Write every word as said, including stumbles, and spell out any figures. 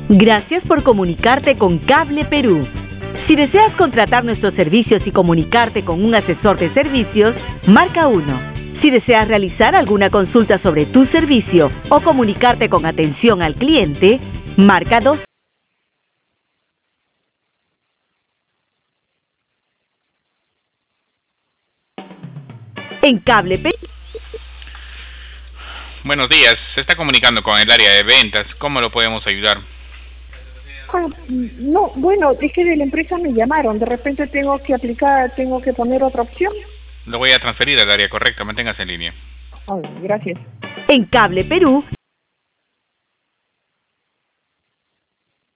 Gracias por comunicarte con Cable Perú. Si deseas contratar nuestros servicios y comunicarte con un asesor de servicios, marca uno. Si deseas realizar alguna consulta sobre tu servicio o comunicarte con atención al cliente, marca dos. En Cable Perú. Buenos días, se está comunicando con el área de ventas. ¿Cómo lo podemos ayudar? Ah, no, bueno, es que de la empresa me llamaron. De repente tengo que aplicar, tengo que poner otra opción. Lo voy a transferir al área correcta, manténgase en línea. Oh, gracias. En Cable Perú